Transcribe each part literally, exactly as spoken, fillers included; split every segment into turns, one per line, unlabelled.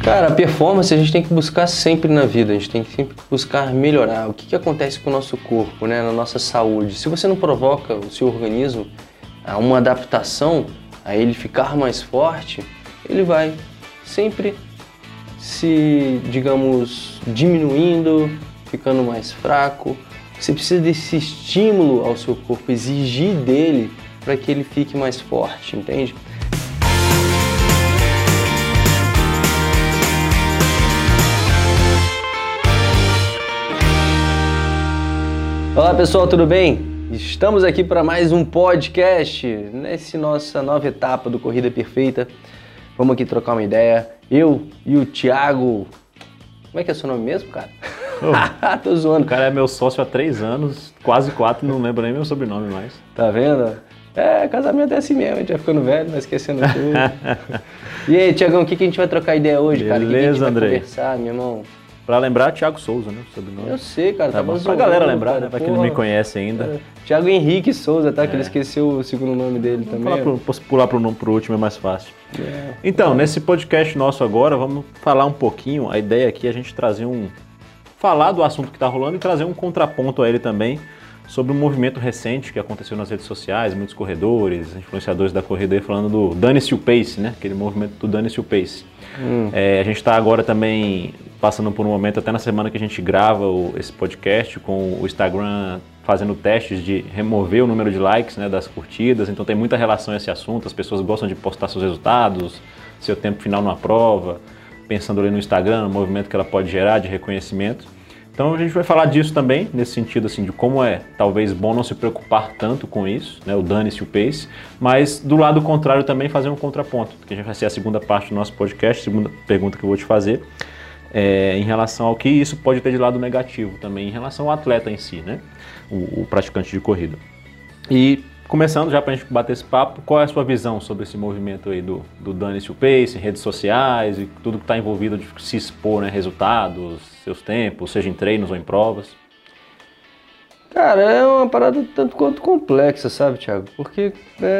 Cara, a performance a gente tem que buscar sempre na vida, a gente tem que sempre buscar melhorar. O que, que acontece com o nosso corpo, né, na nossa saúde? Se você não provoca o seu organismo a uma adaptação, a ele ficar mais forte, ele vai sempre se, digamos, diminuindo, ficando mais fraco. Você precisa desse estímulo ao seu corpo, exigir dele para que ele fique mais forte, entende? Olá pessoal, tudo bem? Estamos aqui para mais um podcast, nessa nossa nova etapa do Corrida Perfeita. Vamos aqui trocar uma ideia. Eu e o Thiago... Como é que é seu nome mesmo, cara?
Oh,
Tô zoando.
O cara é meu sócio há três anos, quase quatro, não lembro nem meu sobrenome mais.
Tá vendo? É, casamento é assim mesmo, a gente vai ficando velho, vai esquecendo tudo. E aí, Thiagão, o que, que a gente vai trocar ideia hoje, cara? O que, que a gente vai
Andrei.
conversar, meu irmão?
Pra lembrar, Thiago Souza, né? Sobrenome.
Eu sei, cara.
Tá
Tava
bom. Pra
zoando,
galera lembrar,
cara,
né? Pra quem não me conhece ainda.
É. Thiago Henrique Souza, tá? Que
É.
ele esqueceu o segundo nome dele
Vamos
também.
falar pro, posso pular pro, nome- pro último, é mais fácil.
É.
Então, nesse podcast nosso agora, vamos falar um pouquinho. A ideia aqui é a gente trazer um... Falar do assunto que tá rolando e trazer um contraponto a ele também sobre um movimento recente que aconteceu nas redes sociais, muitos corredores, influenciadores da corrida aí falando do Dane-se o Pace, né? Aquele movimento do Dane-se o Pace.
Hum.
É, a gente está agora também passando por um momento, até na semana que a gente grava o, esse podcast, com o Instagram fazendo testes de remover o número de likes, né, das curtidas, então tem muita relação a esse assunto, as pessoas gostam de postar seus resultados, seu tempo final numa prova, pensando ali no Instagram, no movimento que ela pode gerar de reconhecimento. Então a gente vai falar disso também, nesse sentido assim, de como é talvez bom não se preocupar tanto com isso, né, o dane-se o pace, mas do lado contrário também fazer um contraponto, que a gente vai ser a segunda parte do nosso podcast, segunda pergunta que eu vou te fazer, é, em relação ao que isso pode ter de lado negativo também, em relação ao atleta em si, né, o, o praticante de corrida. E começando já para a gente bater esse papo, qual é a sua visão sobre esse movimento aí do, do dane-se o pace, redes sociais e tudo que está envolvido de se expor, né, resultados, seus tempos, seja em treinos ou em provas?
Cara, é uma parada tanto quanto complexa, sabe, Thiago? Porque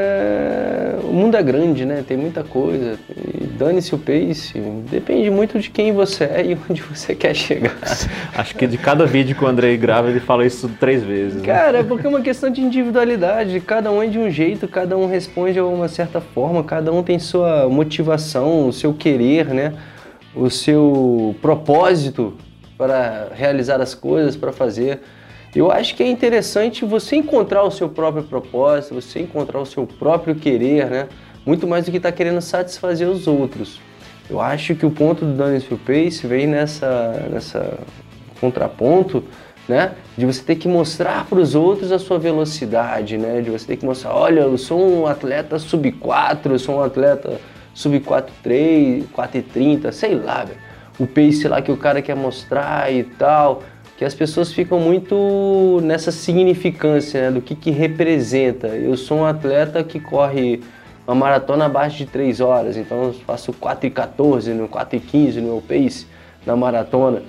é... o mundo é grande, né? Tem muita coisa. E dane-se o pace. Depende muito de quem você é e onde você quer chegar.
Acho que de cada vídeo que o Andrei grava, ele fala isso três vezes.
Cara,
né?
é porque é uma questão de individualidade. Cada um é de um jeito, cada um responde de uma certa forma, cada um tem sua motivação, o seu querer, né? O seu propósito para realizar as coisas, para fazer. Eu acho que é interessante você encontrar o seu próprio propósito, você encontrar o seu próprio querer, né? Muito mais do que estar querendo satisfazer os outros. Eu acho que o ponto do dane-se o pace vem nessa, nessa contraponto, né? De você ter que mostrar para os outros a sua velocidade, né? De você ter que mostrar, olha, eu sou um atleta sub quatro, eu sou um atleta sub quatro três, quatro e trinta, sei lá, velho. O pace lá que o cara quer mostrar e tal... que as pessoas ficam muito nessa significância, né, do que, que representa. Eu sou um atleta que corre uma maratona abaixo de três horas, então eu faço quatro e quatorze, no quatro e quinze no meu pace na maratona.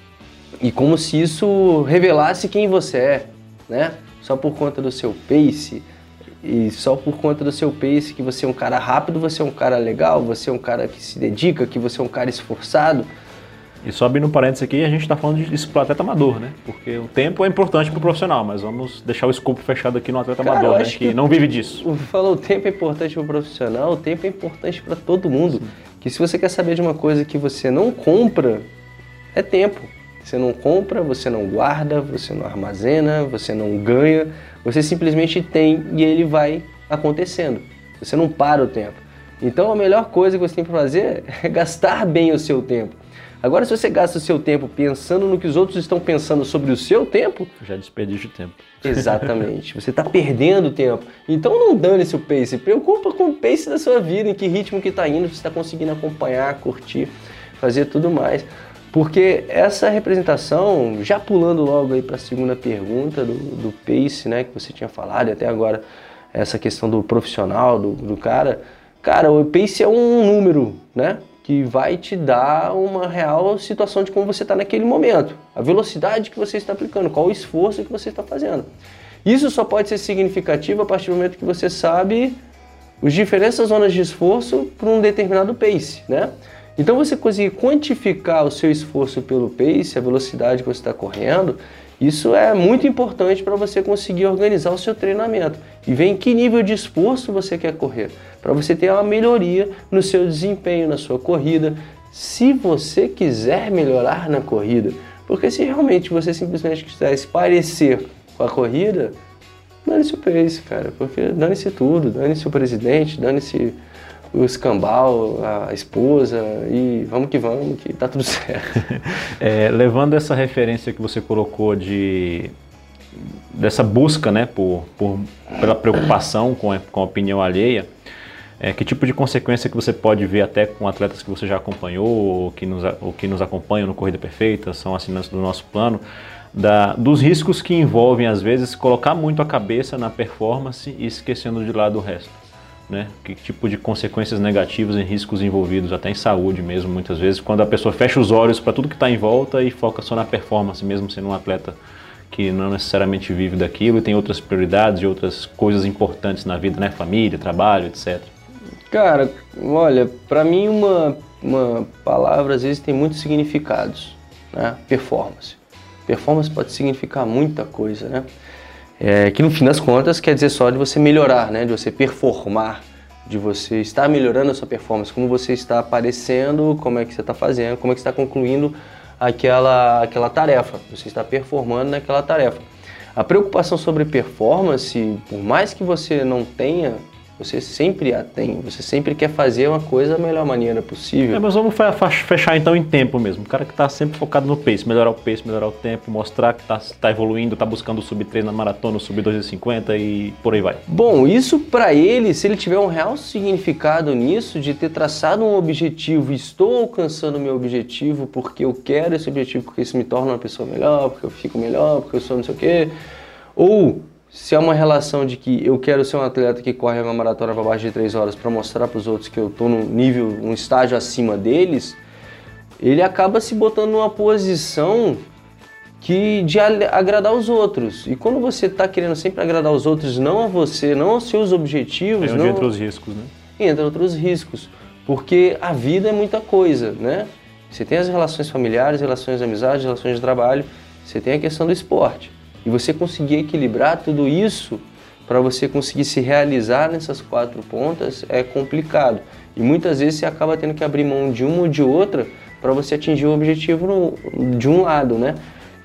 E como se isso revelasse quem você é, né? Só por conta do seu pace, e só por conta do seu pace que você é um cara rápido, você é um cara legal, você é um cara que se dedica, que você é um cara esforçado.
E só abrindo um parênteses aqui, a gente está falando disso para o atleta amador, né? Porque o tempo é importante para o profissional, mas vamos deixar o escopo fechado aqui no atleta
Cara,
amador, né?
que,
Que não vive disso.
Falou, o tempo é importante para o profissional, o tempo é importante para todo mundo. Sim. Que se você quer saber de uma coisa que você não compra, é tempo. Você não compra, você não guarda, você não armazena, você não ganha, você simplesmente tem e ele vai acontecendo. Você não para o tempo. Então a melhor coisa que você tem para fazer é gastar bem o seu tempo. Agora, se você gasta o seu tempo pensando no que os outros estão pensando sobre o seu tempo...
Já desperdício de tempo.
Exatamente. Você está perdendo tempo. Então não dane-se o pace. Se preocupa com o pace da sua vida, em que ritmo que está indo, se você está conseguindo acompanhar, curtir, fazer tudo mais. Porque essa representação, já pulando logo aí para a segunda pergunta do, do pace, né, que você tinha falado, e até agora essa questão do profissional, do, do cara... Cara, o pace é um número, né? Que vai te dar uma real situação de como você está naquele momento. A velocidade que você está aplicando, qual o esforço que você está fazendo. Isso só pode ser significativo a partir do momento que você sabe as diferentes zonas de esforço para um determinado pace, né? Então você conseguir quantificar o seu esforço pelo pace, a velocidade que você está correndo, isso é muito importante para você conseguir organizar o seu treinamento e ver em que nível de esforço você quer correr, para você ter uma melhoria no seu desempenho, na sua corrida, se você quiser melhorar na corrida. Porque se realmente você simplesmente quiser se parecer com a corrida, dane-se o pace, cara, porque dane-se tudo, dane-se o presidente, dane-se o escambau, a esposa, e vamos que vamos, que tá tudo certo.
É, levando essa referência que você colocou de dessa busca, né, por, por, pela preocupação com a, com a opinião alheia, é, que tipo de consequência que você pode ver até com atletas que você já acompanhou, ou que nos, ou que nos acompanham no Corrida Perfeita, são assinantes do nosso plano, da, dos riscos que envolvem, às vezes, colocar muito a cabeça na performance e esquecendo de lado o resto, né? Que tipo de consequências negativas e riscos envolvidos, até em saúde mesmo, muitas vezes, quando a pessoa fecha os olhos para tudo que está em volta e foca só na performance, mesmo sendo um atleta que não necessariamente vive daquilo e tem outras prioridades e outras coisas importantes na vida, né? Família, trabalho, etcétera.
Cara, olha, para mim uma, uma palavra às vezes tem muitos significados, né? Performance. Performance pode significar muita coisa, né? É, que no fim das contas quer dizer só de você melhorar, né? De você performar, de você estar melhorando a sua performance, como você está aparecendo, como é que você está fazendo, como é que você está concluindo aquela, aquela tarefa, você está performando naquela tarefa. A preocupação sobre performance, por mais que você não tenha, você sempre a tem, você sempre quer fazer uma coisa da melhor maneira possível.
É, mas vamos fechar então em tempo mesmo. O cara que está sempre focado no pace, melhorar o pace, melhorar o tempo, mostrar que está tá evoluindo, está buscando o sub três na maratona, o sub dois e cinquenta e por aí vai.
Bom, isso para ele, se ele tiver um real significado nisso, de ter traçado um objetivo, estou alcançando o meu objetivo porque eu quero esse objetivo, porque isso me torna uma pessoa melhor, porque eu fico melhor, porque eu sou não sei o quê, ou se há uma relação de que eu quero ser um atleta que corre uma maratona para baixo de três horas para mostrar para os outros que eu estou num nível, num estágio acima deles, ele acaba se botando numa posição que de agradar os outros. E quando você está querendo sempre agradar os outros, não a você, não aos seus objetivos...
É onde entra os riscos, né?
Entra outros riscos, porque a vida é muita coisa, né? Você tem as relações familiares, relações de amizade, relações de trabalho, você tem a questão do esporte. E você conseguir equilibrar tudo isso para você conseguir se realizar nessas quatro pontas é complicado. E muitas vezes você acaba tendo que abrir mão de uma ou de outra para você atingir o objetivo no, de um lado, né?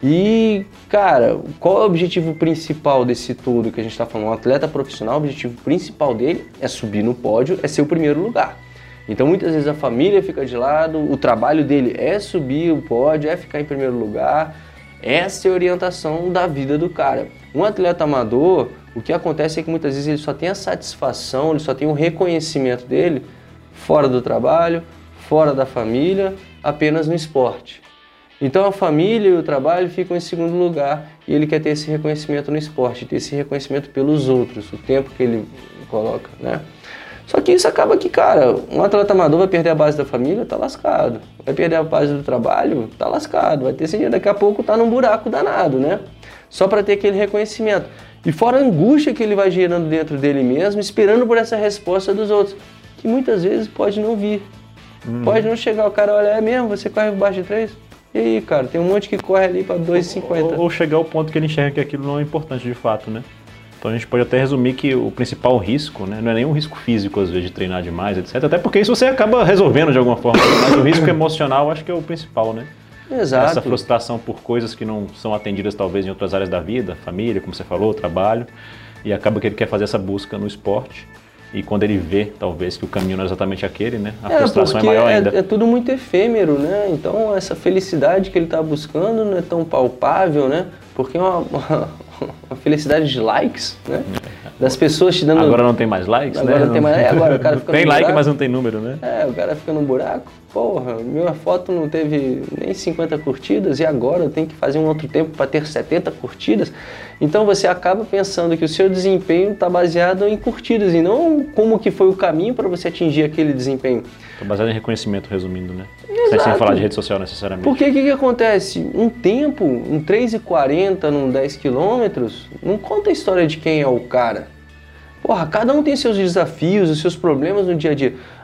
E, cara, qual é o objetivo principal desse tudo que a gente está falando? Um atleta profissional, o objetivo principal dele é subir no pódio, é ser o primeiro lugar. Então muitas vezes a família fica de lado, o trabalho dele é subir o pódio, é ficar em primeiro lugar. Essa é a orientação da vida do cara. Um atleta amador, o que acontece é que muitas vezes ele só tem a satisfação, ele só tem o reconhecimento dele fora do trabalho, fora da família, apenas no esporte. Então a família e o trabalho ficam em segundo lugar e ele quer ter esse reconhecimento no esporte, ter esse reconhecimento pelos outros, o tempo que ele coloca, né? Só que isso acaba que, cara, um atleta amador vai perder a base da família, tá lascado. Vai perder a base do trabalho, tá lascado. Vai ter esse dia, daqui a pouco tá num buraco danado, né? Só para ter aquele reconhecimento. E fora a angústia que ele vai gerando dentro dele mesmo, esperando por essa resposta dos outros, que muitas vezes pode não vir. Hum. Pode não chegar, o cara olha, é mesmo, você corre por baixo de três? E aí, cara, tem um monte que corre ali para dois e cinquenta.
Ou, ou chegar ao ponto que ele enxerga que aquilo não é importante de fato, né? Então a gente pode até resumir que o principal risco, né, não é nenhum risco físico, às vezes, de treinar demais, etcétera. Até porque isso você acaba resolvendo de alguma forma, mas o risco emocional acho que é o principal, né?
Exato.
Essa frustração por coisas que não são atendidas talvez em outras áreas da vida, família, como você falou, trabalho, e acaba que ele quer fazer essa busca no esporte. E quando ele vê, talvez, que o caminho não é exatamente aquele, né? A
é,
frustração é maior
é,
ainda.
É tudo muito efêmero, né? Então essa felicidade que ele está buscando não é tão palpável, né? Porque é uma, uma, uma felicidade de likes, né? Das pessoas te dando...
Agora não tem mais likes,
agora
né?
Não tem mais... É, agora o cara fica
tem
no
like,
buraco.
mas não tem número, né?
É, o cara fica no buraco. Porra, minha foto não teve nem cinquenta curtidas e agora eu tenho que fazer um outro tempo para ter setenta curtidas. Então você acaba pensando que o seu desempenho está baseado em curtidas e não como que foi o caminho para você atingir aquele desempenho.
Está baseado em reconhecimento, resumindo, né?
Exato.
Sem falar de rede social necessariamente.
Porque o que, que acontece? Um tempo, um três e quarenta num dez quilômetros, não conta a história de quem é o cara. Porra, cada um tem seus desafios, os seus problemas no dia a dia.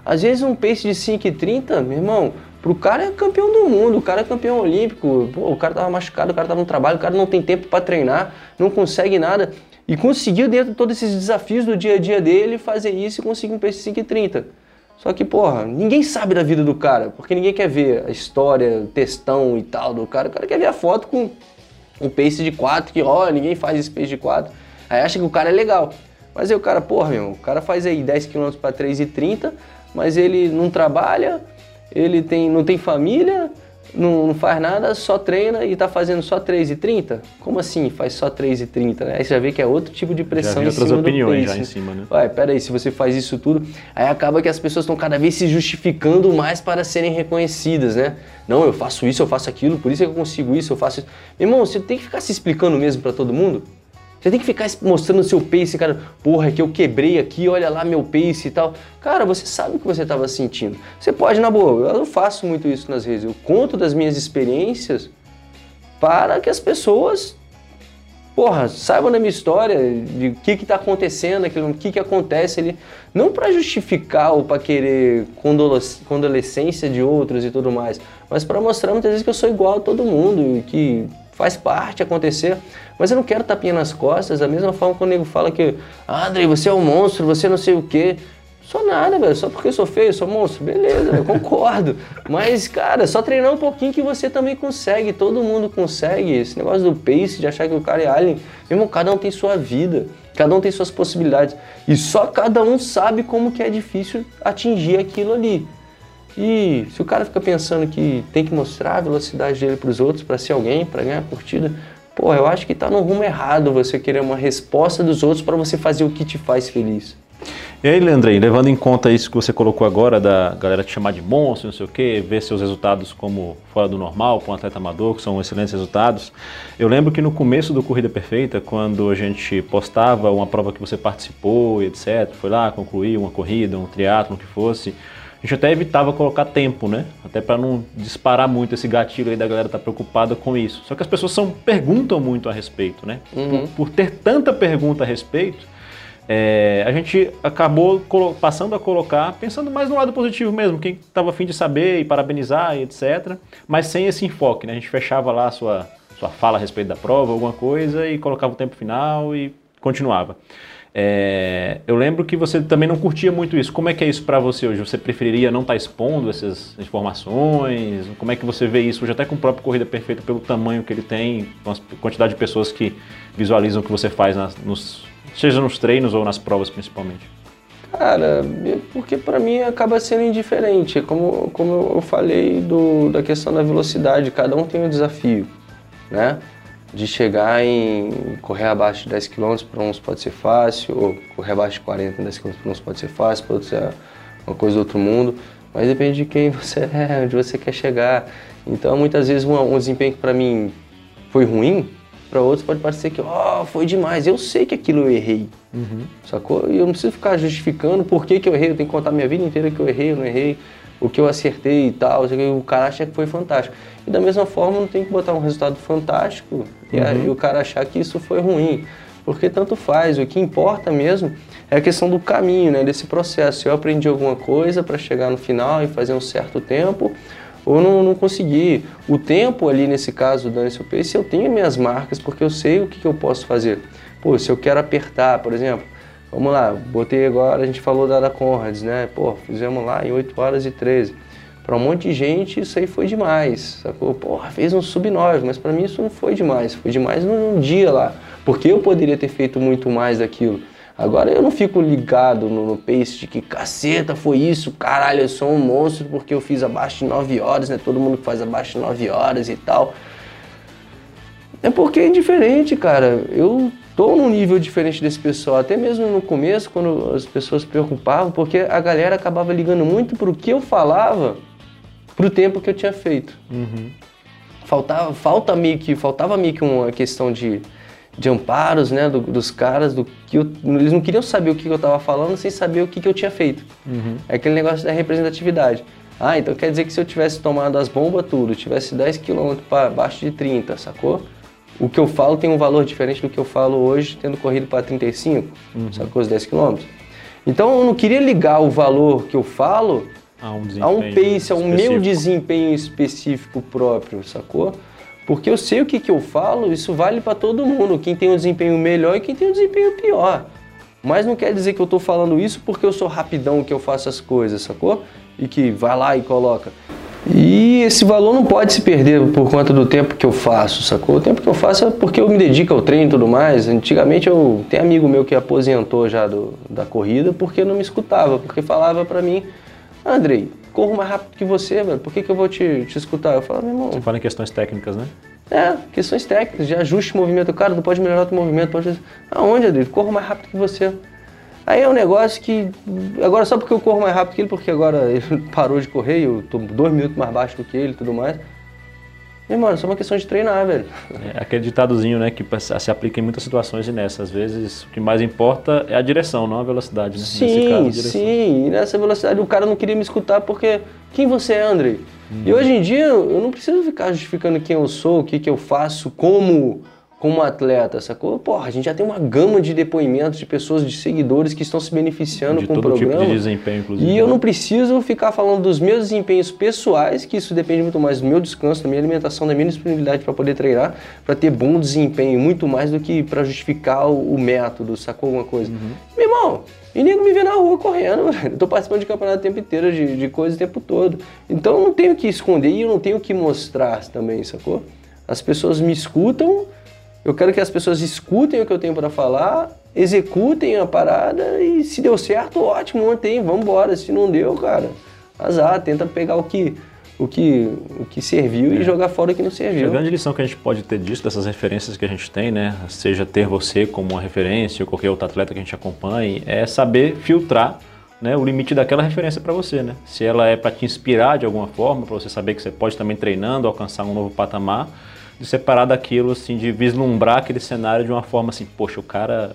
Às vezes um pace de cinco e trinta, meu irmão, pro cara é campeão do mundo, o cara é campeão olímpico, pô, o cara tava machucado, o cara tava no trabalho, o cara não tem tempo para treinar, não consegue nada. E conseguiu, dentro de todos esses desafios do dia a dia dele, fazer isso e conseguir um pace de cinco e trinta. Só que, porra, ninguém sabe da vida do cara, porque ninguém quer ver a história, o textão e tal do cara. O cara quer ver a foto com um pace de quatro, que, ó, ninguém faz esse pace de quatro. Aí acha que o cara é legal. Mas aí o cara, porra, meu, o cara faz aí dez quilômetros para três e trinta, mas ele não trabalha, ele tem, não tem família, não, não faz nada, só treina e tá fazendo só três e trinta? Como assim faz só três e trinta, né? Aí você já vê que é outro tipo de pressão em cima do pace. Já vi outras opiniões já em cima, né? Vai, peraí, se você faz isso tudo, aí acaba que as pessoas estão cada vez se justificando mais para serem reconhecidas, né? Não, eu faço isso, eu faço aquilo, por isso é que eu consigo isso, eu faço isso. Irmão, você tem que ficar se explicando mesmo para todo mundo? Você tem que ficar mostrando o seu pace, cara, porra, é que eu quebrei aqui, olha lá meu pace e tal. Cara, você sabe o que você estava sentindo. Você pode, na boa, eu faço muito isso nas redes, eu conto das minhas experiências para que as pessoas, porra, saibam da minha história, de o que que tá acontecendo, o que que acontece ali. Não para justificar ou para querer condolescência de outros e tudo mais, mas para mostrar muitas vezes que eu sou igual a todo mundo e que faz parte acontecer, mas eu não quero tapinha nas costas, da mesma forma que o nego fala que ah, Andrei, você é um monstro, você não sei o quê. Sou nada, velho, só porque eu sou feio, eu sou monstro, beleza, eu concordo. Mas, cara, só treinar um pouquinho que você também consegue, todo mundo consegue. Esse negócio do pace, de achar que o cara é alien, mesmo cada um tem sua vida, cada um tem suas possibilidades. E só cada um sabe como que é difícil atingir aquilo ali. E se o cara fica pensando que tem que mostrar a velocidade dele para os outros, para ser alguém, para ganhar curtida, pô, eu acho que tá no rumo errado você querer uma resposta dos outros para você fazer o que te faz feliz.
E aí, Leandrei, levando em conta isso que você colocou agora, da galera te chamar de monstro, não sei o quê, ver seus resultados como fora do normal, para um atleta amador, que são excelentes resultados, eu lembro que no começo do Corrida Perfeita, quando a gente postava uma prova que você participou e etcétera, foi lá, concluiu uma corrida, um triatlon, o que fosse, a gente até evitava colocar tempo, né? Até para não disparar muito esse gatilho aí da galera estar tá preocupada com isso. Só que as pessoas são, perguntam muito a respeito, né?
Uhum.
Por, por ter tanta pergunta a respeito, é, a gente acabou passando a colocar, pensando mais no lado positivo mesmo, quem estava a fim de saber e parabenizar e etcétera. Mas sem esse enfoque, né? A gente fechava lá a sua, sua fala a respeito da prova, alguma coisa, e colocava o tempo final e continuava. É, eu lembro que você também não curtia muito isso. Como é que é isso para você hoje? Você preferiria não estar expondo essas informações? Como é que você vê isso hoje, até com o próprio Corrida Perfeita, pelo tamanho que ele tem, com a quantidade de pessoas que visualizam o que você faz, nas, nos, seja nos treinos ou nas provas principalmente?
Cara, porque para mim acaba sendo indiferente. Como, como eu falei do, da questão da velocidade, cada um tem um desafio, né? De chegar em correr abaixo de dez quilômetros, para uns pode ser fácil, ou correr abaixo de quarenta, dez quilômetros para uns pode ser fácil, para outros é uma coisa do outro mundo, mas depende de quem você é, onde você quer chegar. Então, muitas vezes, um, um desempenho que para mim foi ruim, para outros pode parecer que oh, foi demais. Eu sei que aquilo eu errei,
uhum.
Sacou? E eu não preciso ficar justificando por que, que eu errei, eu tenho que contar minha vida inteira que eu errei, eu não errei, o que eu acertei e tal, o cara acha que foi fantástico. E da mesma forma, não tem que botar um resultado fantástico e
uhum.
aí o cara achar que isso foi ruim, porque tanto faz. O que importa mesmo é a questão do caminho, né, desse processo. Se eu aprendi alguma coisa para chegar no final e fazer um certo tempo, ou não, não consegui. O tempo ali, nesse caso, dando esse pace, eu tenho minhas marcas, porque eu sei o que, que eu posso fazer. Pô, se eu quero apertar, por exemplo, vamos lá, botei agora, a gente falou da, da Conrads, né? Pô, fizemos lá em oito horas e treze. Para um monte de gente isso aí foi demais, sacou? Porra, fez um sub nove, mas para mim isso não foi demais, foi demais num dia lá, porque eu poderia ter feito muito mais daquilo. Agora eu não fico ligado no, no pace de que caceta foi isso, caralho, eu sou um monstro porque eu fiz abaixo de nove horas, né? Todo mundo que faz abaixo de nove horas e tal. É porque é diferente, cara. Eu tô num nível diferente desse pessoal, até mesmo no começo, quando as pessoas se preocupavam, porque a galera acabava ligando muito pro que eu falava, pro tempo que eu tinha feito.
Uhum.
Faltava, falta meio que, faltava meio que uma questão de, de amparos, né, do, dos caras, do que eu, eles não queriam saber o que eu tava falando sem saber o que, que eu tinha feito.
Uhum.
É aquele negócio da representatividade. Ah, então quer dizer que se eu tivesse tomado as bombas tudo, tivesse dez quilômetros para baixo de trinta, sacou? O que eu falo tem um valor diferente do que eu falo hoje, tendo corrido para trinta e cinco, uhum. sacou? Os dez quilômetros. Então eu não queria ligar o valor que eu falo
a um,
a um pace, a um
específico.
meu desempenho específico próprio, sacou? Porque eu sei o que, que eu falo, isso vale para todo mundo, quem tem um desempenho melhor e quem tem um desempenho pior. Mas não quer dizer que eu tô falando isso porque eu sou rapidão, que eu faço as coisas, sacou? E que vai lá e coloca. E esse valor não pode se perder por conta do tempo que eu faço, sacou? O tempo que eu faço é porque eu me dedico ao treino e tudo mais. Antigamente eu tem amigo meu que aposentou já do, da corrida porque não me escutava, porque falava pra mim, Andrei, corro mais rápido que você, velho, por que, que eu vou te, te escutar? Eu falava, meu irmão...
Você fala em questões técnicas, né?
É, questões técnicas, de ajuste de movimento. Cara, não pode melhorar o teu movimento, pode... Aonde, Andrei? Corro mais rápido que você. Aí é um negócio que, agora só porque eu corro mais rápido que ele, porque agora ele parou de correr e eu tô dois minutos mais baixo do que ele e tudo mais. Meu irmão, é só uma questão de treinar, velho.
É aquele ditadozinho, né, que se aplica em muitas situações e nessa. Às vezes o que mais importa é a direção, não a velocidade, né?
Sim,
Nesse caso, a direção.
sim. E nessa velocidade o cara não queria me escutar porque quem você é, Andrei? Hum. E hoje em dia eu não preciso ficar justificando quem eu sou, o que, que eu faço, como... como atleta, sacou? Porra, a gente já tem uma gama de depoimentos de pessoas, de seguidores que estão se beneficiando
de
com o
todo
programa.
Tipo de desempenho, inclusive.
E eu não preciso ficar falando dos meus desempenhos pessoais, que isso depende muito mais do meu descanso, da minha alimentação, da minha disponibilidade para poder treinar, para ter bom desempenho, muito mais do que para justificar o, o método, sacou alguma coisa? Uhum. Meu irmão, e nego me vê na rua correndo, velho. Eu tô participando de campeonato o tempo inteiro, de, de coisa o tempo todo. Então eu não tenho que esconder e eu não tenho que mostrar também, sacou? As pessoas me escutam. Eu quero que as pessoas escutem o que eu tenho para falar, executem a parada e se deu certo, ótimo, mantém, vamos embora. Se não deu, cara, azar, tenta pegar o que, o que, o que serviu é. e jogar fora o que não serviu.
A grande lição que a gente pode ter disso, dessas referências que a gente tem, né, seja ter você como uma referência ou qualquer outro atleta que a gente acompanhe, é saber filtrar, né, o limite daquela referência para você, né? Se ela é para te inspirar de alguma forma, para você saber que você pode também treinando, alcançar um novo patamar, de separar daquilo, assim, de vislumbrar aquele cenário de uma forma assim, poxa, o cara,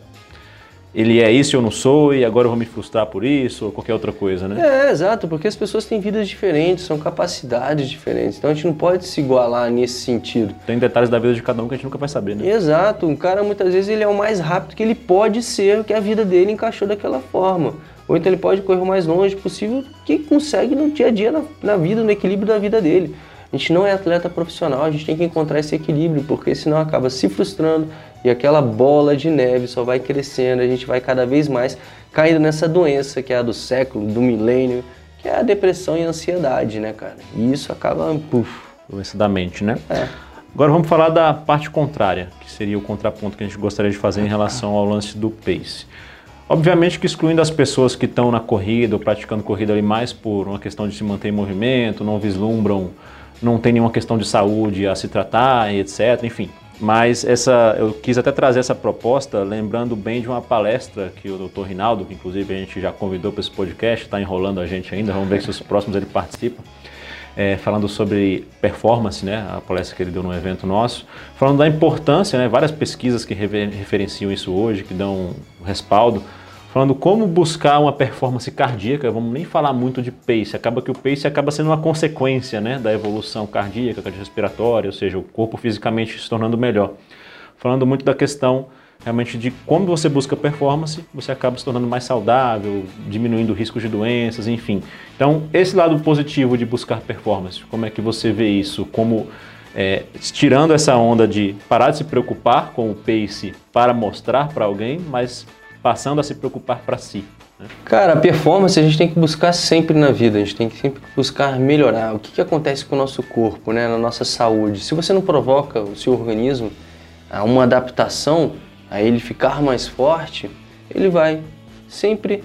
ele é isso e eu não sou, e agora eu vou me frustrar por isso, ou qualquer outra coisa, né?
É, exato, porque as pessoas têm vidas diferentes, são capacidades diferentes, então a gente não pode se igualar nesse sentido.
Tem detalhes da vida de cada um que a gente nunca vai saber, né?
Exato, um cara muitas vezes ele é o mais rápido que ele pode ser, que a vida dele encaixou daquela forma. Ou então ele pode correr o mais longe possível que consegue no dia a dia, na, na vida, no equilíbrio da vida dele. A gente não é atleta profissional, a gente tem que encontrar esse equilíbrio, porque senão acaba se frustrando e aquela bola de neve só vai crescendo, a gente vai cada vez mais caindo nessa doença que é a do século, do milênio, que é a depressão e a ansiedade, né, cara? E isso acaba, puf.
Doença da mente, né?
É.
Agora vamos falar da parte contrária, que seria o contraponto que a gente gostaria de fazer em relação ao lance do pace. Obviamente que excluindo as pessoas que estão na corrida ou praticando corrida ali mais por uma questão de se manter em movimento, não vislumbram, não tem nenhuma questão de saúde a se tratar, etcétera. Enfim, mas essa, eu quis até trazer essa proposta lembrando bem de uma palestra que o doutor Rinaldo, que inclusive a gente já convidou para esse podcast, está enrolando a gente ainda, vamos ver se os próximos ele participa, é, falando sobre performance, né, a palestra que ele deu no evento nosso, falando da importância, né, várias pesquisas que referenciam isso hoje, que dão um respaldo, falando como buscar uma performance cardíaca, vamos nem falar muito de pace, acaba que o pace acaba sendo uma consequência, né, da evolução cardíaca, cardiorrespiratória, ou seja, o corpo fisicamente se tornando melhor. Falando muito da questão realmente de como você busca performance, você acaba se tornando mais saudável, diminuindo o risco de doenças, enfim. Então, esse lado positivo de buscar performance, como é que você vê isso? Como, é, tirando essa onda de parar de se preocupar com o pace para mostrar para alguém, mas passando a se preocupar para si. Né?
Cara, a performance a gente tem que buscar sempre na vida, a gente tem que sempre buscar melhorar. O que, que acontece com o nosso corpo, né, na nossa saúde? Se você não provoca o seu organismo a uma adaptação, a ele ficar mais forte, ele vai sempre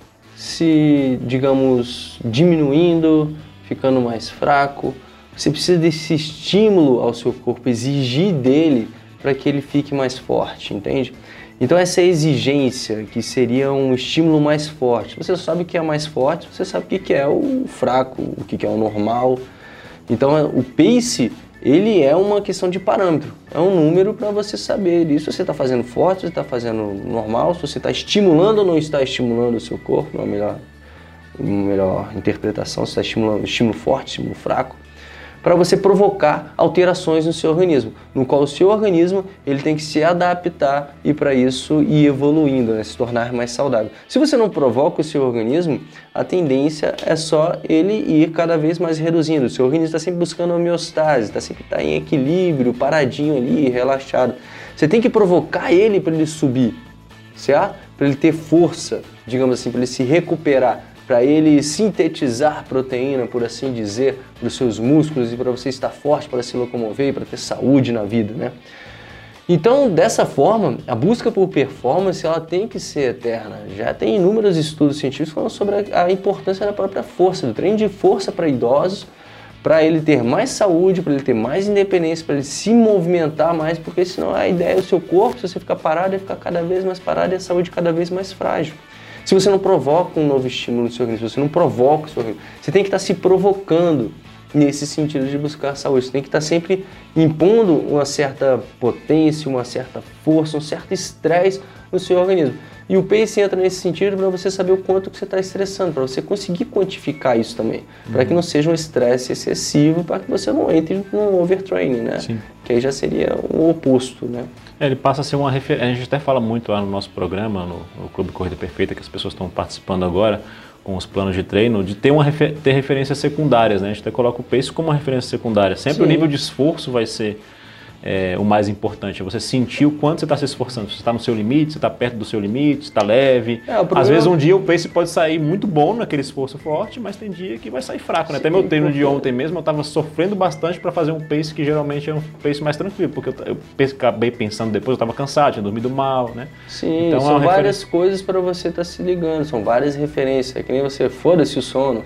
se, digamos, diminuindo, ficando mais fraco. Você precisa desse estímulo ao seu corpo, exigir dele para que ele fique mais forte, entende? Então essa exigência, que seria um estímulo mais forte, você sabe o que é mais forte, você sabe o que é o fraco, o que é o normal. Então o pace, ele é uma questão de parâmetro, é um número para você saber isso, se você está fazendo forte, se você está fazendo normal, se você está estimulando ou não está estimulando o seu corpo, uma melhor, uma melhor interpretação, se está estimulando estímulo forte, estímulo fraco. para você provocar alterações no seu organismo, no qual o seu organismo ele tem que se adaptar e para isso ir evoluindo, né? Se tornar mais saudável. Se você não provoca o seu organismo, a tendência é só ele ir cada vez mais reduzindo. O seu organismo está sempre buscando homeostase, está sempre tá em equilíbrio, paradinho ali, relaxado. Você tem que provocar ele para ele subir, certo? Para ele ter força, digamos assim, para ele se recuperar, para ele sintetizar proteína, por assim dizer, para os seus músculos e para você estar forte para se locomover e para ter saúde na vida, né? Então, dessa forma, a busca por performance ela tem que ser eterna. Já tem inúmeros estudos científicos falando sobre a importância da própria força, do treino de força para idosos, para ele ter mais saúde, para ele ter mais independência, para ele se movimentar mais, porque senão a ideia é o seu corpo, se você ficar parado, vai ficar cada vez mais parado e a saúde cada vez mais frágil. Se você não provoca um novo estímulo no seu organismo, se você não provoca o seu organismo, você tem que estar se provocando nesse sentido de buscar saúde. Você tem que estar sempre impondo uma certa potência, uma certa força, um certo estresse no seu organismo. E o pace entra nesse sentido para você saber o quanto que você está estressando, para você conseguir quantificar isso também, uhum. para que não seja um estresse excessivo, para que você não entre no overtraining, né? Sim. Que aí já seria o oposto, né?
É, ele passa a ser uma referência. A gente até fala muito lá no nosso programa, no, no Clube Corrida Perfeita, que as pessoas estão participando agora com os planos de treino, de ter, uma refer... ter referências secundárias, né? A gente até coloca o pace como uma referência secundária. Sempre Sim. o nível de esforço vai ser é, o mais importante. É você sentir o quanto você está se esforçando. Se você está no seu limite, se está perto do seu limite, se está leve. É, problema... Às vezes um dia o pace pode sair muito bom naquele esforço forte, mas tem dia que vai sair fraco, né? Sim, até meu treino porque... de ontem mesmo, eu estava sofrendo bastante para fazer um pace que geralmente é um pace mais tranquilo, porque eu, eu acabei pensando depois, eu estava cansado, tinha dormido mal, né?
Sim, então, são é várias refer... coisas para você estar tá se ligando, são várias referências. É que nem você, foda-se o sono.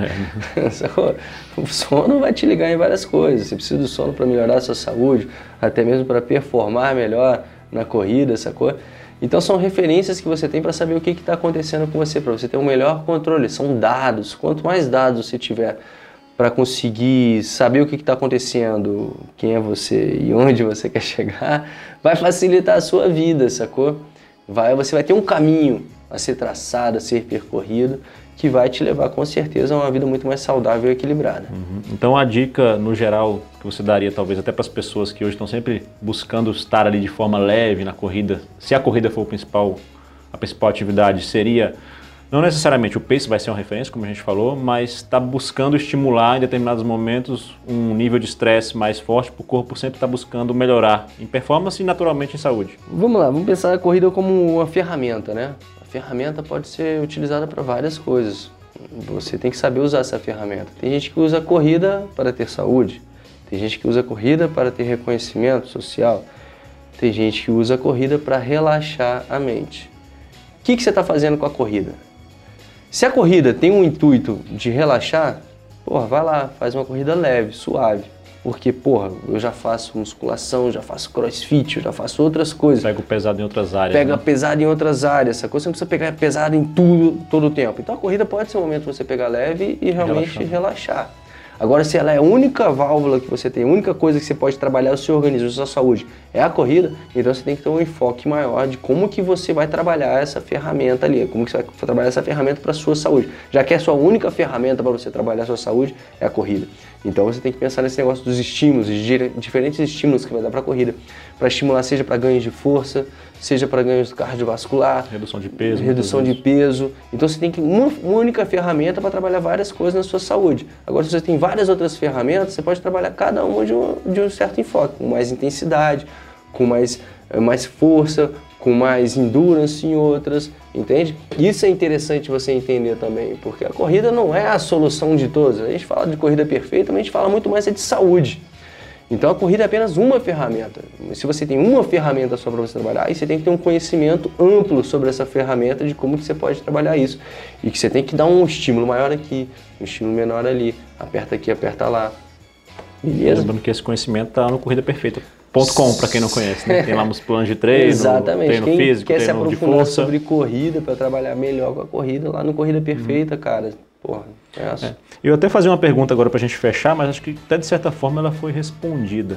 É. O sono vai te ligar em várias coisas. Você precisa do sono para melhorar a sua saúde, até mesmo para performar melhor na corrida, sacou? Então são referências que você tem para saber o que está acontecendo com você, para você ter um melhor controle. São dados. Quanto mais dados você tiver para conseguir saber o que está acontecendo, quem é você e onde você quer chegar, vai facilitar a sua vida, sacou? Vai, você vai ter um caminho a ser traçado, a ser percorrido, que vai te levar com certeza a uma vida muito mais saudável e equilibrada.
Uhum. Então a dica no geral que você daria talvez até para as pessoas que hoje estão sempre buscando estar ali de forma leve na corrida, se a corrida for o principal, a principal atividade, seria não necessariamente o pace vai ser uma referência, como a gente falou, mas está buscando estimular em determinados momentos um nível de estresse mais forte para o corpo sempre estar buscando melhorar em performance e naturalmente em saúde.
Vamos lá, vamos pensar a corrida como uma ferramenta, né? A ferramenta pode ser utilizada para várias coisas. Você tem que saber usar essa ferramenta. Tem gente que usa a corrida para ter saúde, tem gente que usa a corrida para ter reconhecimento social, tem gente que usa a corrida para relaxar a mente. O que, que você está fazendo com a corrida? Se a corrida tem um intuito de relaxar, porra, vai lá, faz uma corrida leve, suave. Porque, porra, eu já faço musculação, já faço crossfit, eu já faço outras coisas.
Pega o pesado em outras áreas.
Pega
né?
pesado em outras áreas, essa coisa você não precisa pegar pesado em tudo, todo o tempo. Então a corrida pode ser um momento de você pegar leve e realmente Relaxando. relaxar. Agora, se ela é a única válvula que você tem, a única coisa que você pode trabalhar o seu organismo, a sua saúde, é a corrida, então você tem que ter um enfoque maior de como que você vai trabalhar essa ferramenta ali, como que você vai trabalhar essa ferramenta para a sua saúde. Já que é a sua única ferramenta para você trabalhar a sua saúde, é a corrida. Então você tem que pensar nesse negócio dos estímulos, de diferentes estímulos que vai dar para a corrida. Para estimular, seja para ganhos de força, seja para ganhos cardiovascular,
redução de peso,
redução de peso. Então você tem que uma, uma única ferramenta para trabalhar várias coisas na sua saúde. Agora, se você tem várias outras ferramentas, você pode trabalhar cada uma de um, de um certo enfoque, com mais intensidade, com mais, mais força, com mais endurance em outras, entende? Isso é interessante você entender também, porque a corrida não é a solução de todas. A gente fala de corrida perfeita, mas a gente fala muito mais é de saúde. Então a corrida é apenas uma ferramenta. Se você tem uma ferramenta só para você trabalhar, aí você tem que ter um conhecimento amplo sobre essa ferramenta, de como que você pode trabalhar isso. E que você tem que dar um estímulo maior aqui, um estímulo menor ali, aperta aqui, aperta lá. Beleza?
Lembrando que esse conhecimento está no corrida perfeita ponto com, para quem não conhece, né? Tem lá uns planos de treino,
Exatamente.
treino
quem
físico,
quer
treino
se
de
aprofundar
força.
sobre corrida, para trabalhar melhor com a corrida, lá no Corrida Perfeita, hum. cara, porra, é essa.
É. Eu até fazer uma pergunta agora para a gente fechar, mas acho que até de certa forma ela foi respondida.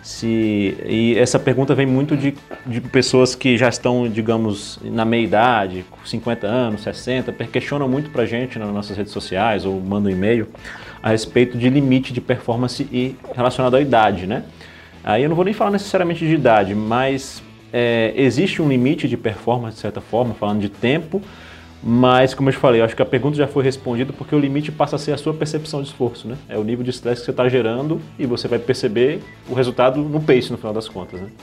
Se, e essa pergunta vem muito de, de pessoas que já estão, digamos, na meia-idade, com cinquenta anos, sessenta, questionam muito pra gente nas nossas redes sociais ou mandam um e-mail a respeito de limite de performance e relacionado à idade, né? Aí eu não vou nem falar necessariamente de idade, mas é, existe um limite de performance, de certa forma, falando de tempo, mas, como eu te falei, eu acho que a pergunta já foi respondida porque o limite passa a ser a sua percepção de esforço, né? É o nível de estresse que você está gerando e você vai perceber o resultado no pace, no final das contas, né?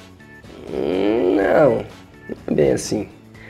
Não, não é bem assim.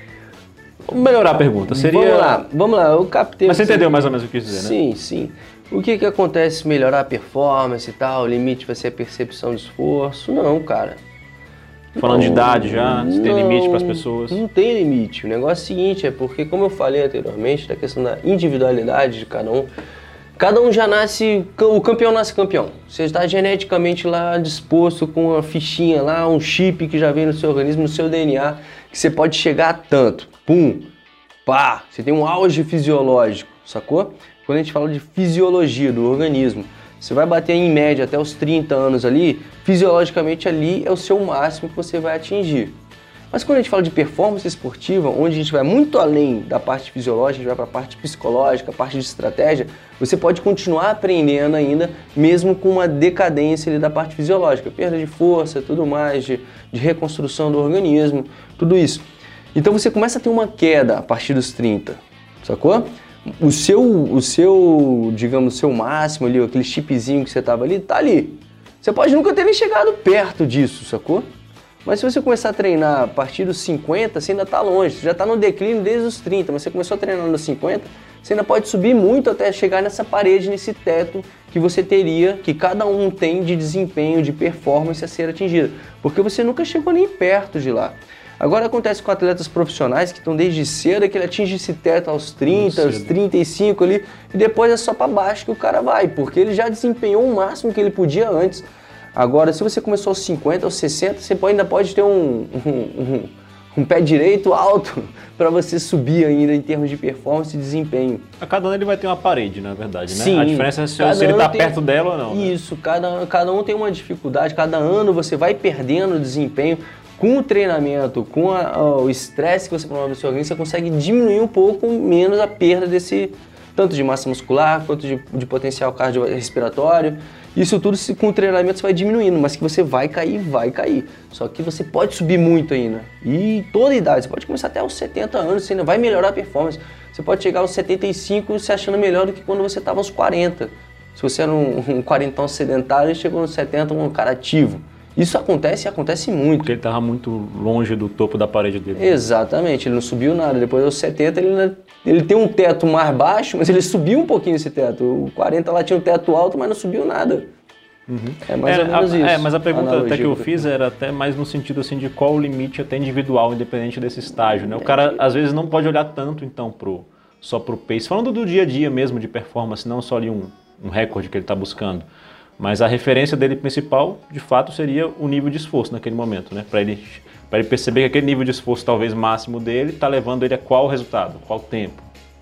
Vamos melhorar a pergunta. Seria...
Vamos lá, vamos lá, eu captei...
Mas você entendeu mais ou menos o que eu quis dizer, né?
Sim, sim. O que que acontece se melhorar a performance e tal, o limite vai ser a percepção de esforço? Não, cara.
Falando
não,
de idade já, se tem
não,
limite para as pessoas?
Não tem limite. O negócio é o seguinte, é porque, como eu falei anteriormente, da questão da individualidade de cada um, cada um já nasce, o campeão nasce campeão. Você está geneticamente lá disposto com uma fichinha lá, um chip que já vem no seu organismo, no seu D N A, que você pode chegar a tanto. Pum, pá, você tem um auge fisiológico, sacou? Quando a gente fala de fisiologia do organismo, você vai bater em média até os trinta anos ali, fisiologicamente ali é o seu máximo que você vai atingir. Mas quando a gente fala de performance esportiva, onde a gente vai muito além da parte fisiológica, a gente vai para a parte psicológica, a parte de estratégia, você pode continuar aprendendo ainda, mesmo com uma decadência ali da parte fisiológica, perda de força, tudo mais, de, de reconstrução do organismo, tudo isso. Então você começa a ter uma queda a partir dos trinta, sacou? O seu, o seu, digamos, seu máximo ali, aquele chipzinho que você tava ali, tá ali. Você pode nunca ter nem chegado perto disso, sacou? Mas se você começar a treinar a partir dos cinquenta, você ainda tá longe. Você já tá no declínio desde os trinta, mas você começou a treinar nos cinquenta, você ainda pode subir muito até chegar nessa parede, nesse teto que você teria, que cada um tem de desempenho, de performance a ser atingida. Porque você nunca chegou nem perto de lá. Agora acontece com atletas profissionais que estão desde cedo, que ele atinge esse teto aos trinta, aos trinta e cinco ali, e depois é só para baixo que o cara vai, porque ele já desempenhou o máximo que ele podia antes. Agora, se você começou aos cinquenta, aos sessenta, você ainda pode ter um, um, um, um pé direito alto para você subir ainda em termos de performance e desempenho.
A cada ano ele vai ter uma parede, na verdade, né?
Sim,
a diferença é se, se ele está tem... perto dela ou não.
Isso, né? cada, cada um tem uma dificuldade, cada ano você vai perdendo desempenho. Com o treinamento, com a, a, o estresse que você promove no seu organismo, você consegue diminuir um pouco menos a perda desse, tanto de massa muscular, quanto de, de potencial cardiorrespiratório. Isso tudo se, com o treinamento você vai diminuindo, mas que você vai cair, vai cair. Só que você pode subir muito ainda. E toda idade, você pode começar até aos setenta anos, você ainda vai melhorar a performance. Você pode chegar aos setenta e cinco se achando melhor do que quando você estava aos quarenta. Se você era um, um quarentão sedentário e chegou nos setenta, um cara ativo. Isso acontece e acontece muito.
Porque ele estava muito longe do topo da parede dele.
Exatamente, ele não subiu nada. Depois aos setenta ele, ele tem um teto mais baixo, mas ele subiu um pouquinho esse teto. O quarenta lá tinha um teto alto, mas não subiu nada.
Uhum.
É mais
é,
ou menos
a,
isso.
É, mas a pergunta
Analogia
até que eu fiz era até mais no sentido assim de qual o limite até individual, independente desse estágio, né? O cara às vezes não pode olhar tanto então pro, só pro pace. Falando do dia a dia mesmo de performance, não só ali um, um recorde que ele está buscando. Mas a referência dele principal, de fato, seria o nível de esforço naquele momento, né? Para ele, para ele perceber que aquele nível de esforço, talvez máximo dele, está levando ele a qual resultado, qual tempo.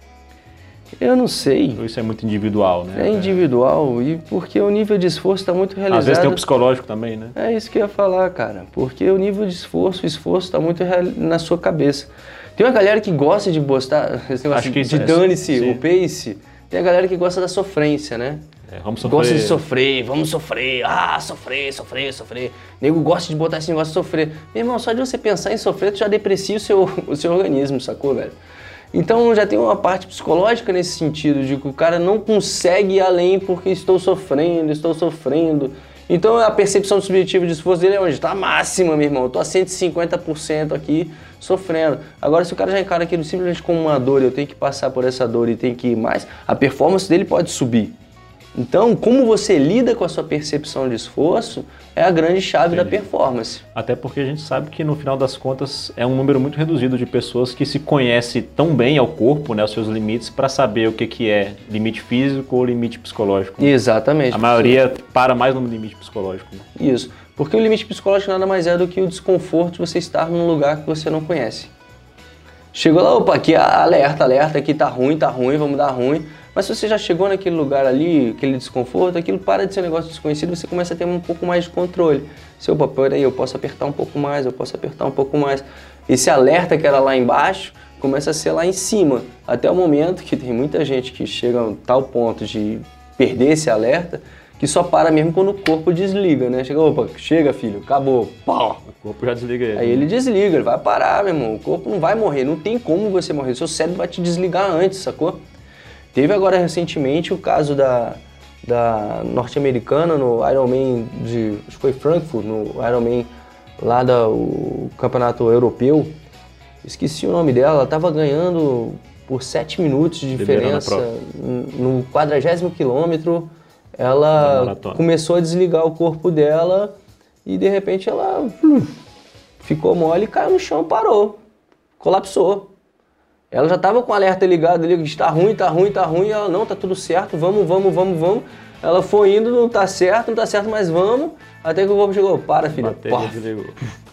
Eu não sei.
Isso é muito individual, né?
É individual, e porque o nível de esforço está muito realizado...
Às vezes tem o psicológico também, né?
É isso que eu ia falar, cara. Porque o nível de esforço, o esforço está muito na sua cabeça. Tem uma galera que gosta de postar esse negócio de, de dane-se o pace. Tem a galera que gosta da sofrência, né?
É, vamos sofrer.
Gosta de sofrer, vamos sofrer, ah, sofrer, sofrer, sofrer. Nego gosta de botar esse negócio de sofrer. Meu irmão, só de você pensar em sofrer, tu já deprecia o seu, o seu organismo, sacou, velho? Então já tem uma parte psicológica nesse sentido, de que o cara não consegue ir além porque estou sofrendo, estou sofrendo. Então a percepção subjetiva de esforço dele é onde? Tá máxima, meu irmão. Eu tô a cento e cinquenta por cento aqui sofrendo. Agora, se o cara já encara aquilo simplesmente como uma dor, eu tenho que passar por essa dor e tem que ir mais, a performance dele pode subir. Então, como você lida com a sua percepção de esforço é a grande chave Entendi. Da performance.
Até porque a gente sabe que no final das contas é um número muito reduzido de pessoas que se conhece tão bem ao corpo, né, os seus limites, para saber o que, que é limite físico ou limite psicológico. Né?
Exatamente.
A maioria para mais no limite psicológico. Né?
Isso, porque o limite psicológico nada mais é do que o desconforto de você estar num lugar que você não conhece. Chegou lá, opa, aqui alerta, alerta, aqui tá ruim, tá ruim, vamos dar ruim. Mas se você já chegou naquele lugar ali, aquele desconforto, aquilo para de ser um negócio desconhecido, você começa a ter um pouco mais de controle. Seu papel aí, eu posso apertar um pouco mais, eu posso apertar um pouco mais. Esse alerta que era lá embaixo, começa a ser lá em cima. Até o momento que tem muita gente que chega a tal ponto de perder esse alerta, que só para mesmo quando o corpo desliga, né? Chega, opa, chega filho, acabou, pau.
O corpo já desliga ele.
Aí ele desliga, ele vai parar, meu irmão, o corpo não vai morrer, não tem como você morrer, seu cérebro vai te desligar antes, sacou? Teve agora recentemente o caso da, da norte-americana no Ironman de, acho que foi Frankfurt, no Ironman lá do campeonato europeu, esqueci o nome dela, ela estava ganhando por sete minutos de diferença no quadragésimo quilômetro, ela começou a desligar o corpo dela e de repente ela hum, ficou mole, caiu no chão, parou, colapsou. Ela já estava com o alerta ligado ali, está ruim, tá ruim, tá ruim, e ela, não, tá tudo certo, vamos, vamos, vamos, vamos. Ela foi indo, não tá certo, não tá certo, mas vamos, até que o corpo chegou, para filha,
Bateu, desligou.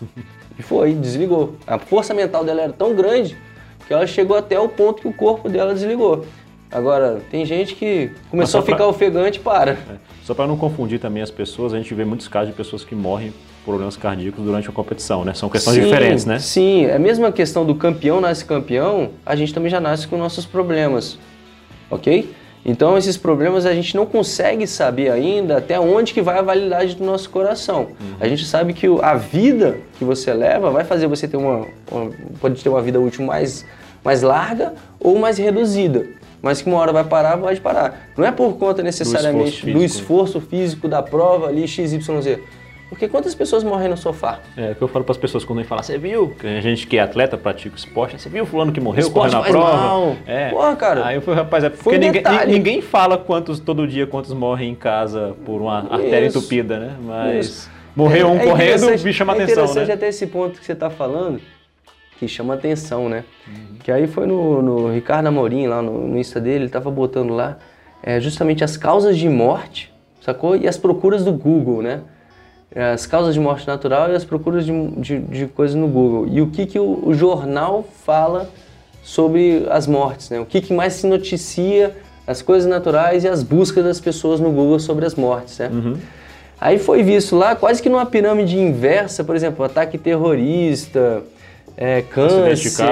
E foi, desligou. A força mental dela era tão grande que ela chegou até o ponto que o corpo dela desligou. Agora, tem gente que começou a ficar pra... ofegante e para.
É. Só para não confundir também as pessoas, a gente vê muitos casos de pessoas que morrem por problemas cardíacos durante a competição, né? São questões sim, diferentes, né?
Sim, é a mesma questão do campeão nasce campeão, a gente também já nasce com nossos problemas, ok? Então esses problemas a gente não consegue saber ainda até onde que vai a validade do nosso coração. Uhum. A gente sabe que a vida que você leva vai fazer você ter uma, uma pode ter uma vida útil mais, mais larga ou mais reduzida. Mas que uma hora vai parar, pode parar. Não é por conta necessariamente do esforço físico, do esforço físico da prova ali, X Y Z. Porque quantas pessoas morrem no sofá?
É o que eu falo para as pessoas quando vem falar, você viu? Que a gente que é atleta, pratica esporte, você viu fulano que morreu correndo na prova?
Mal.
É.
Porra, cara.
Aí eu falei, rapaz, é porque ninguém, ninguém fala quantos todo dia quantos morrem em casa por uma Isso. artéria entupida, né? Mas Isso. morreu um é, correndo, o bicho chama
é
atenção, né?
É interessante até esse ponto que você está falando, que chama atenção, né? Uhum. Que aí foi no, no Ricardo Amorim, lá no, no Insta dele, ele estava botando lá é, justamente as causas de morte, sacou? E as procuras do Google, né? As causas de morte natural e as procuras de, de, de coisas no Google. E o que, que o, o jornal fala sobre as mortes, né? O que, que mais se noticia as coisas naturais e as buscas das pessoas no Google sobre as mortes, né? Uhum. Aí foi visto lá, quase que numa pirâmide inversa, por exemplo, ataque terrorista, é, câncer,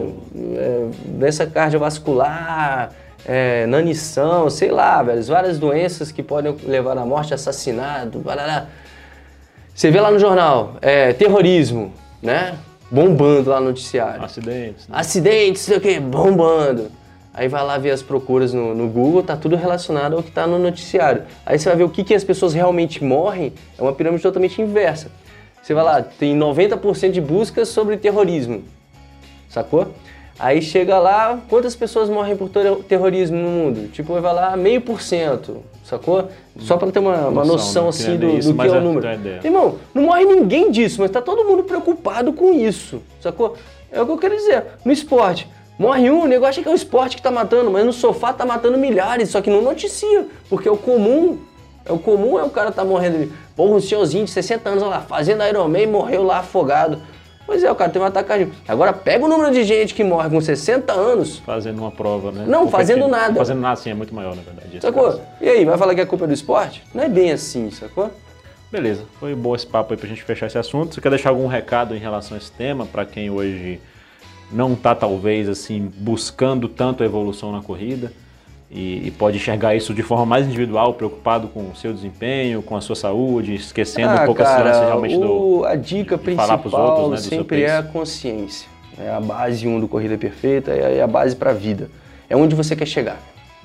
é, doença cardiovascular, é, inanição, sei lá, velho, várias doenças que podem levar à morte, assassinato, barará. Você vê lá no jornal, é, terrorismo, né? Bombando lá no noticiário.
Acidentes. Né?
Acidentes, sei o quê, bombando. Aí vai lá ver as procuras no, no Google, tá tudo relacionado ao que tá no noticiário. Aí você vai ver o que, que as pessoas realmente morrem, é uma pirâmide totalmente inversa. Você vai lá, tem noventa por cento de buscas sobre terrorismo, sacou? Aí chega lá, quantas pessoas morrem por ter terrorismo no mundo? Tipo, vai lá, meio por cento, sacou? Só para ter uma, uma noção, noção assim do, isso, do que é o número. Irmão, não morre ninguém disso, mas tá todo mundo preocupado com isso, sacou? É o que eu quero dizer. No esporte, morre um, o negócio acha que é o esporte que tá matando, mas no sofá tá matando milhares, só que não noticia, porque é o comum. É o comum é o cara tá morrendo ali. Porra, um senhorzinho de sessenta anos, olha lá, fazendo Ironman, morreu lá afogado. Pois é, o cara teve um ataque cardíaco. Agora pega o número de gente que morre com sessenta anos...
Fazendo uma prova, né?
Não, fazendo nada.
Fazendo nada, sim, é muito maior, na verdade.
Sacou? Caso. E aí, vai falar que é culpa do esporte? Não é bem assim, sacou?
Beleza, foi bom esse papo aí pra gente fechar esse assunto. Você quer deixar algum recado em relação a esse tema, pra quem hoje não tá, talvez, assim, buscando tanto a evolução na corrida? E, e pode enxergar isso de forma mais individual, preocupado com o seu desempenho, com a sua saúde, esquecendo
ah,
um pouco
cara,
a segurança realmente
o,
do
a dica
de
principal
falar pros outros, né, do
sempre é a consciência. É a base um do Corrida Perfeita, é a base para a vida. É onde você quer chegar.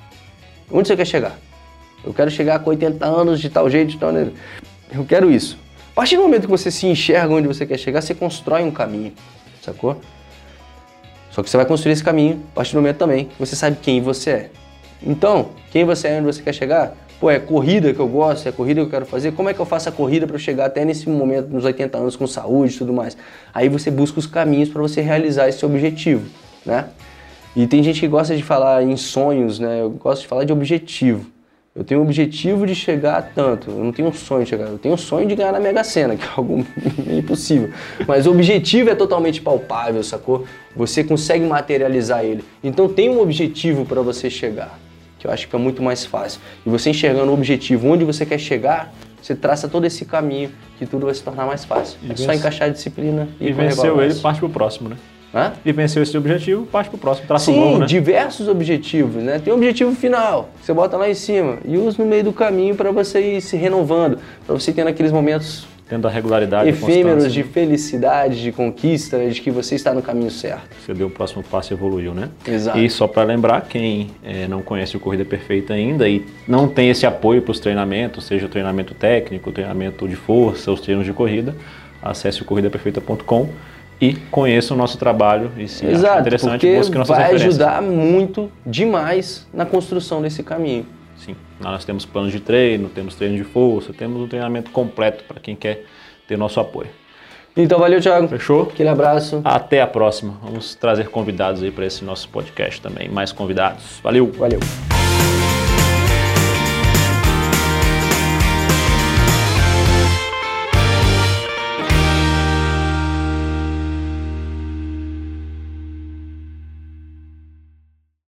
Onde você quer chegar? Eu quero chegar com oitenta anos de tal jeito, de tal... Eu quero isso. A partir do momento que você se enxerga onde você quer chegar, você constrói um caminho, sacou? Só que você vai construir esse caminho a partir do momento também que você sabe quem você é. Então, quem você é, onde você quer chegar? Pô, é corrida que eu gosto, é corrida que eu quero fazer. Como é que eu faço a corrida para eu chegar até nesse momento, nos oitenta anos, com saúde e tudo mais? Aí você busca os caminhos para você realizar esse objetivo, né? E tem gente que gosta de falar em sonhos, né? Eu gosto de falar de objetivo. Eu tenho o objetivo de chegar a tanto. Eu não tenho um sonho de chegar. Eu tenho o sonho de ganhar na Mega Sena, que é algo impossível. Mas o objetivo é totalmente palpável, sacou? Você consegue materializar ele. Então tem um objetivo para você chegar, que eu acho que é muito mais fácil. E você enxergando o objetivo, onde você quer chegar, você traça todo esse caminho, que tudo vai se tornar mais fácil. E é só encaixar a disciplina e
E venceu ele, parte pro próximo, né?
Hã?
E venceu esse objetivo, parte para o próximo, traço
Sim,
novo, né?
diversos objetivos, né? Tem um objetivo final, que você bota lá em cima, e usa no meio do caminho para você ir se renovando, para você ir tendo aqueles momentos
Tendo a regularidade,
efêmeros
a
de felicidade, de conquista, de que você está no caminho certo.
Você deu o próximo passo e evoluiu, né?
Exato.
E só para lembrar, quem é, não conhece o Corrida Perfeita ainda e não tem esse apoio para os treinamentos, seja o treinamento técnico, o treinamento de força, os treinos de corrida, acesse o corrida perfeita ponto com e conheça o nosso trabalho e se
Exato,
interessante,
porque
busque nossas
vai
referências.
ajudar muito demais na construção desse caminho.
Sim, nós temos planos de treino, temos treino de força, temos um treinamento completo para quem quer ter nosso apoio.
Então valeu, Thiago.
Fechou?
Aquele abraço.
Até a próxima. Vamos trazer convidados aí para esse nosso podcast também, mais convidados. Valeu!
Valeu.